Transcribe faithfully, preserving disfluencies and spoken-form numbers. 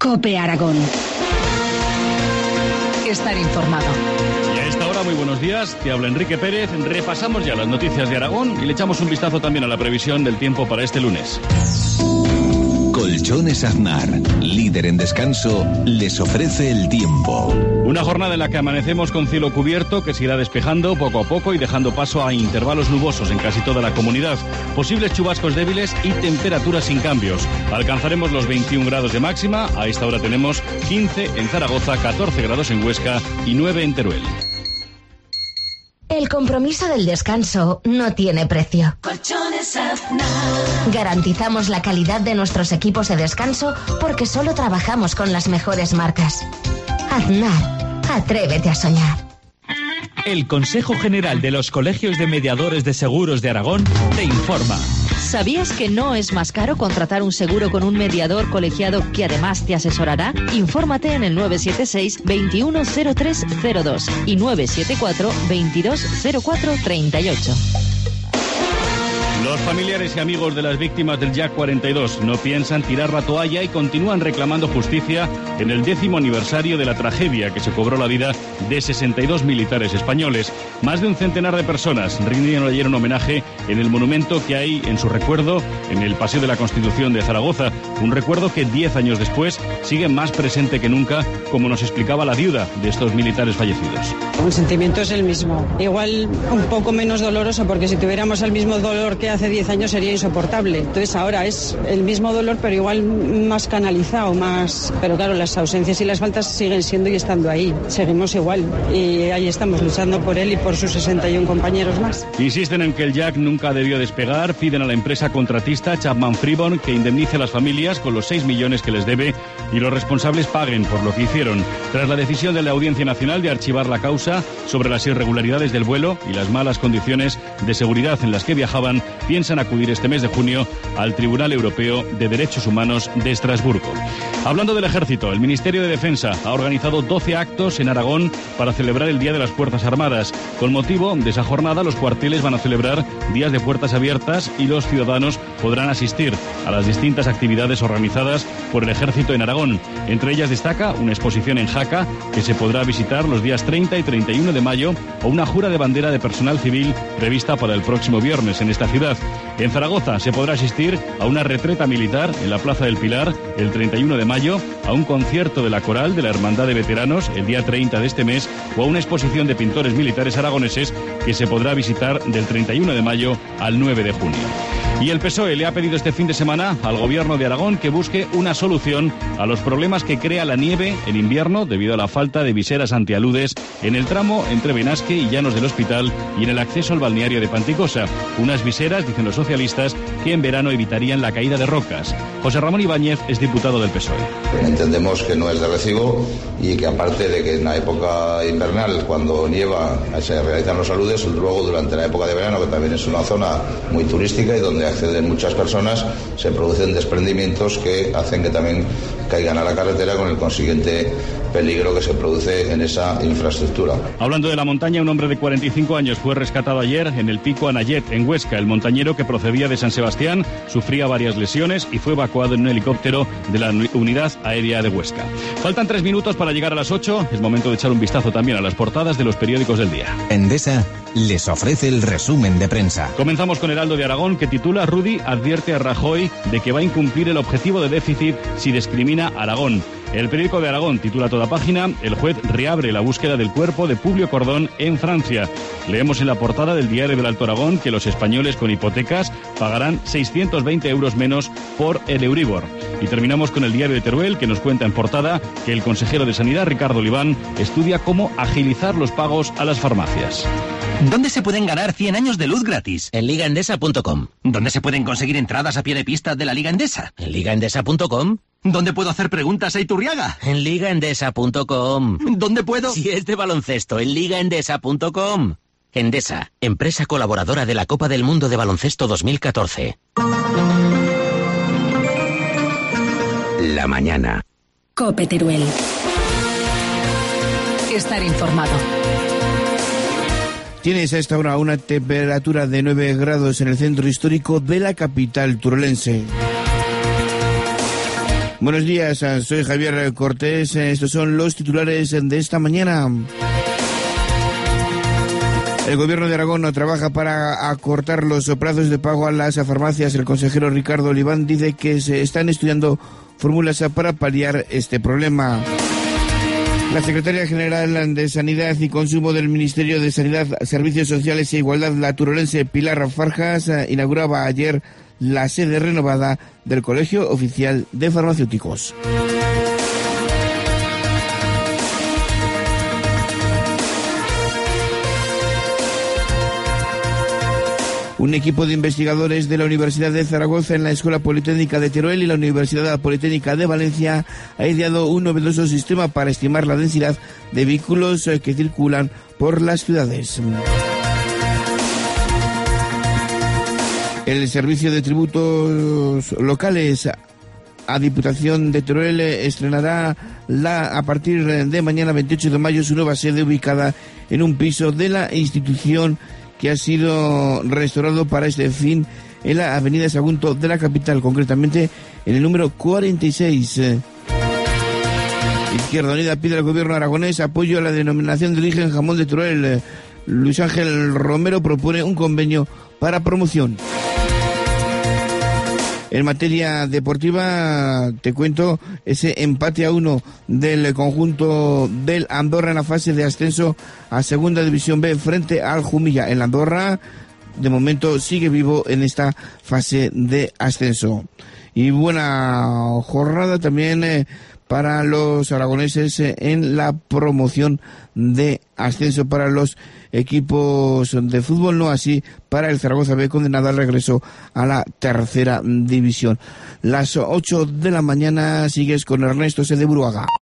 COPE Aragón. Estar informado. Y a esta hora, muy buenos días, te habla Enrique Pérez. Repasamos ya las noticias de Aragón y le echamos un vistazo también a la previsión del tiempo para este lunes. Colchones Aznar, líder en descanso, les ofrece el tiempo. Una jornada en la que amanecemos con cielo cubierto que se irá despejando poco a poco y dejando paso a intervalos nubosos en casi toda la comunidad. Posibles chubascos débiles y temperaturas sin cambios. Alcanzaremos los veintiún grados de máxima. A esta hora tenemos quince en Zaragoza, catorce grados en Huesca y nueve en Teruel. El compromiso del descanso no tiene precio. Colchones Aznar. Garantizamos la calidad de nuestros equipos de descanso porque solo trabajamos con las mejores marcas. Aznar, atrévete a soñar. El Consejo General de los Colegios de Mediadores de Seguros de Aragón te informa. ¿Sabías que no es más caro contratar un seguro con un mediador colegiado que además te asesorará? Infórmate en el nueve siete seis, veintiuno cero tres cero dos y nueve siete cuatro, veintidós cero cuatro treinta y ocho. Los familiares y amigos de las víctimas del Jack cuarenta y dos no piensan tirar la toalla y continúan reclamando justicia en el décimo aniversario de la tragedia que se cobró la vida de sesenta y dos militares españoles. Más de un centenar de personas rindieron ayer un homenaje en el monumento que hay en su recuerdo en el Paseo de la Constitución de Zaragoza. Un recuerdo que diez años después sigue más presente que nunca, como nos explicaba la viuda de estos militares fallecidos. El sentimiento es el mismo. Igual un poco menos doloroso, porque si tuviéramos el mismo dolor que hace diez años sería insoportable. Entonces ahora es el mismo dolor, pero igual más canalizado, más... Pero claro, las ausencias y las faltas siguen siendo y estando ahí. Seguimos igual. Y ahí estamos luchando por él y por sus sesenta y uno compañeros más. Insisten en que el Jack nunca debió despegar. Piden a la empresa contratista Chapman Freeborn que indemnice a las familias con los seis millones que les debe y los responsables paguen por lo que hicieron. Tras la decisión de la Audiencia Nacional de archivar la causa sobre las irregularidades del vuelo y las malas condiciones de seguridad en las que viajaban, piensan acudir este mes de junio al Tribunal Europeo de Derechos Humanos de Estrasburgo. Hablando del Ejército, el Ministerio de Defensa ha organizado doce actos en Aragón para celebrar el Día de las Fuerzas Armadas. Con motivo de esa jornada, los cuarteles van a celebrar días de puertas abiertas y los ciudadanos podrán asistir a las distintas actividades organizadas por el Ejército en Aragón. Entre ellas destaca una exposición en Jaca que se podrá visitar los días treinta y treinta y uno de mayo o una jura de bandera de personal civil prevista para el próximo viernes en esta ciudad. En Zaragoza se podrá asistir a una retreta militar en la Plaza del Pilar el treinta y uno de mayo, a un concierto de la Coral de la Hermandad de Veteranos el día treinta de este mes o a una exposición de pintores militares aragoneses que se podrá visitar del treinta y uno de mayo al nueve de junio. Y el P S O E le ha pedido este fin de semana al Gobierno de Aragón que busque una solución a los problemas que crea la nieve en invierno debido a la falta de viseras antialudes en el tramo entre Benasque y Llanos del Hospital y en el acceso al balneario de Panticosa. Unas viseras, dicen los socialistas, que en verano evitarían la caída de rocas. José Ramón Ibáñez es diputado del P S O E. Entendemos que no es de recibo y que aparte de que en la época invernal, cuando nieva, se realizan los aludes, luego durante la época de verano, que también es una zona muy turística y donde acceden muchas personas, se producen desprendimientos que hacen que también caigan a la carretera con el consiguiente peligro que se produce en esa infraestructura. Hablando de la montaña, un hombre de cuarenta y cinco años fue rescatado ayer en el Pico Anayet, en Huesca. El montañero, que procedía de San Sebastián, sufría varias lesiones y fue evacuado en un helicóptero de la Unidad Aérea de Huesca. Faltan tres minutos para llegar a las ocho. Es momento de echar un vistazo también a las portadas de los periódicos del día. Endesa les ofrece el resumen de prensa. Comenzamos con Heraldo de Aragón, que titula: Rudy advierte a Rajoy de que va a incumplir el objetivo de déficit si discrimina a Aragón. El periódico de Aragón titula toda página: el juez reabre la búsqueda del cuerpo de Publio Cordón en Francia. Leemos en la portada del Diario del Alto Aragón que los españoles con hipotecas pagarán seiscientos veinte euros menos por el Euribor. Y terminamos con el Diario de Teruel, que nos cuenta en portada que el consejero de Sanidad, Ricardo Oliván, estudia cómo agilizar los pagos a las farmacias. ¿Dónde se pueden ganar cien años de luz gratis? En liga endesa punto com. ¿Dónde se pueden conseguir entradas a pie de pista de la Liga Endesa? En liga endesa punto com. ¿Dónde puedo hacer preguntas a Iturriaga? En liga endesa punto com. ¿Dónde puedo? Si es de baloncesto, en liga endesa punto com. Endesa, empresa colaboradora de la Copa del Mundo de Baloncesto dos mil catorce. La mañana. COPE Teruel. Estar informado. Tienes a esta hora una temperatura de nueve grados en el centro histórico de la capital turolense. Buenos días, soy Javier Cortés. Estos son los titulares de esta mañana. El gobierno de Aragón trabaja para acortar los plazos de pago a las farmacias. El consejero Ricardo Oliván dice que se están estudiando fórmulas para paliar este problema. La secretaria general de Sanidad y Consumo del Ministerio de Sanidad, Servicios Sociales e Igualdad, la turolense Pilar Farjas, inauguraba ayer la sede renovada del Colegio Oficial de Farmacéuticos. Un equipo de investigadores de la Universidad de Zaragoza, en la Escuela Politécnica de Teruel y la Universidad Politécnica de Valencia ha ideado un novedoso sistema para estimar la densidad de vehículos que circulan por las ciudades. El Servicio de Tributos Locales a Diputación de Teruel estrenará la, a partir de mañana veintiocho de mayo su nueva sede, ubicada en un piso de la institución que ha sido restaurado para este fin en la avenida Sagunto de la capital, concretamente en el número cuarenta y seis. Izquierda Unida pide al gobierno aragonés apoyo a la denominación de origen jamón de Teruel. Luis Ángel Romero propone un convenio para promoción. En materia deportiva, te cuento ese empate a uno del conjunto del Andorra en la fase de ascenso a Segunda División B frente al Jumilla. El Andorra, de momento, sigue vivo en esta fase de ascenso. Y buena jornada también eh, para los aragoneses eh, en la promoción de ascenso para los equipos de fútbol, no así para el Zaragoza B, condenado al regreso a la tercera división. Las ocho de la mañana sigues con Ernesto C. de Buruaga.